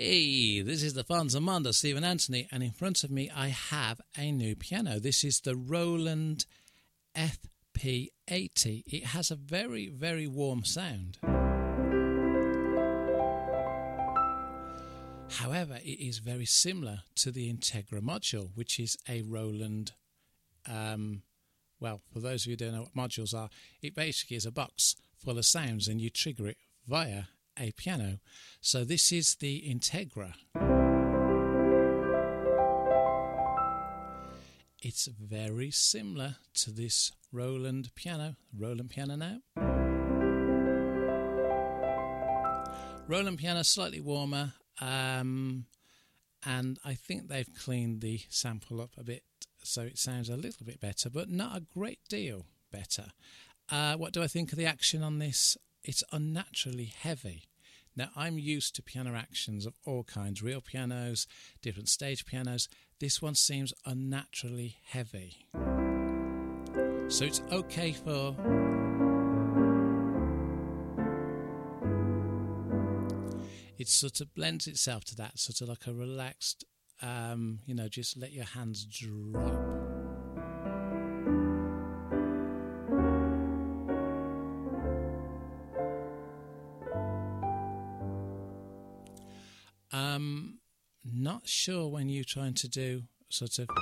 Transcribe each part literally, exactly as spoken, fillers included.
Hey, this is the Fonz Amanda, Stephen Anthony, and in front of me I have a new piano. This is the Roland F P eighty. It has a very, very warm sound. However, it is very similar to the Integra module, which is a Roland, um, well, for those of you who don't know what modules are, it basically is a box full of sounds and you trigger it via a piano. So this is the Integra. It's very similar to this Roland piano. Roland piano now. Roland piano, slightly warmer, um, and I think they've cleaned the sample up a bit so it sounds a little bit better, but not a great deal better. Uh, what do I think of the action on this? It's unnaturally heavy. Now, I'm used to piano actions of all kinds, real pianos, different stage pianos. This one seems unnaturally heavy. So it's okay for... It sort of blends itself to that, sort of like a relaxed, um, you know, just let your hands drop. Um, not sure when you're trying to do sort of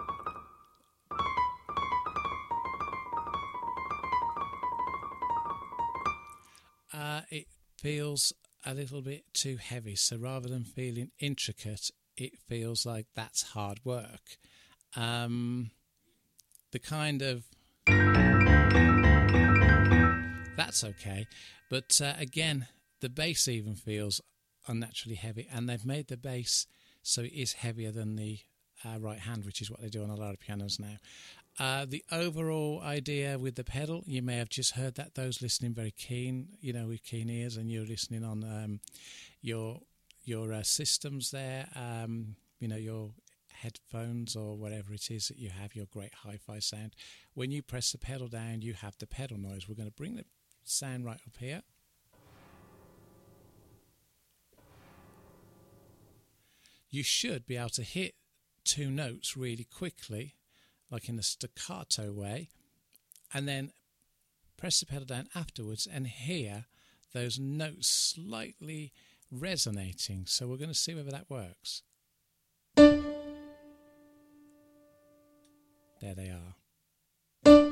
uh, it feels a little bit too heavy, so rather than feeling intricate, it feels like that's hard work. Um, the kind of that's okay, but uh, again, the bass even feels unnaturally heavy, and they've made the bass so it is heavier than the uh, right hand, which is what they do on a lot of pianos now. Uh, the overall idea with the pedal, you may have just heard that, those listening very keen, you know, with keen ears, and you're listening on um, your your uh, systems there, um, you know, your headphones or whatever it is that you have, your great hi-fi sound. When you press the pedal down, you have the pedal noise. We're going to bring the sound right up here. You should be able to hit two notes really quickly, like in a staccato way, and then press the pedal down afterwards and hear those notes slightly resonating. So we're going to see whether that works. There they are.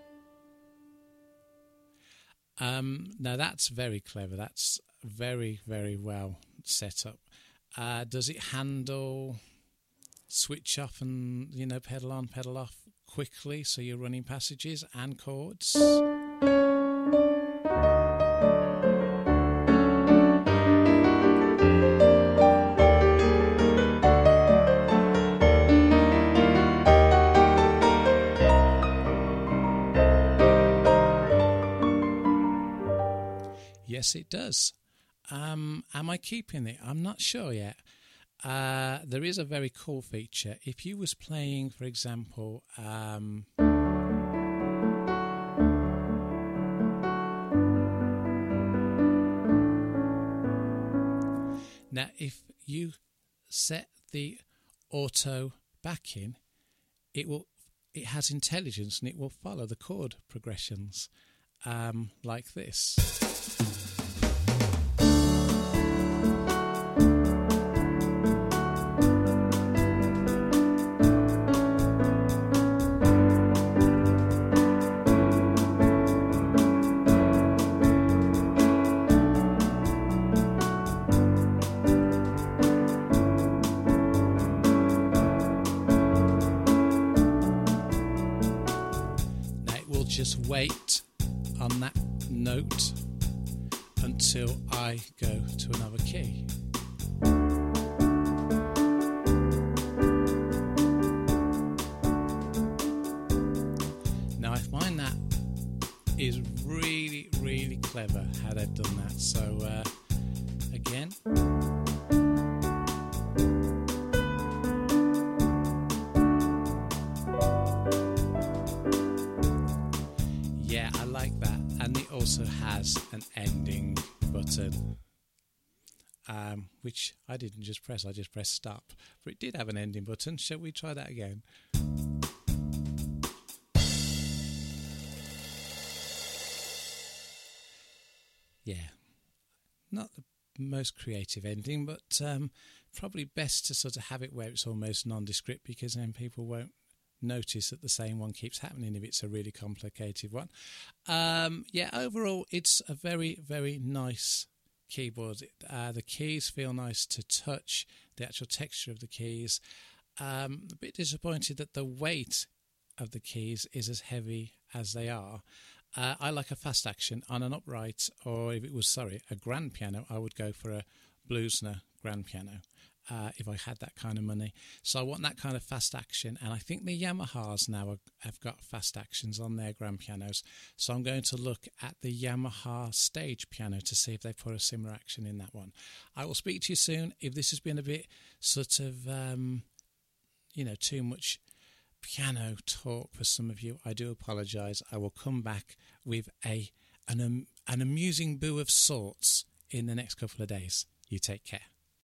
Um, now that's very clever. That's very, very well set up. Uh, does it handle switch off and, you know, pedal on, pedal off quickly so you're running passages and chords? Yes, it does. Um, am I keeping it? I'm not sure yet. Uh, there is a very cool feature. If you was playing, for example, um, now if you set the auto backing, it will it has intelligence and it will follow the chord progressions um, like this. Just wait on that note until I go to another key. Now I find that is really, really clever how they've done that. So uh, again. Also has an ending button. um, which I didn't just press, I just pressed stop. But it did have an ending button. Shall we try that again? Yeah, not the most creative ending, but um, probably best to sort of have it where it's almost nondescript, because then people won't notice that the same one keeps happening if it's a really complicated one. Um, yeah, overall, it's a very, very nice keyboard. Uh, the keys feel nice to touch, the actual texture of the keys. Um, a bit disappointed that the weight of the keys is as heavy as they are. Uh, I like a fast action on an upright, or if it was, sorry, a grand piano, I would go for a Bluesner grand piano uh, if I had that kind of money. So I want that kind of fast action, and I think the Yamahas now are, have got fast actions on their grand pianos. So I'm going to look at the Yamaha stage piano to see if they put a similar action in that one. I will speak to you soon. If this has been a bit sort of, um, you know, too much piano talk for some of you, I do apologise. I will come back with a an, um, an amusing boo of sorts in the next couple of days. You take care.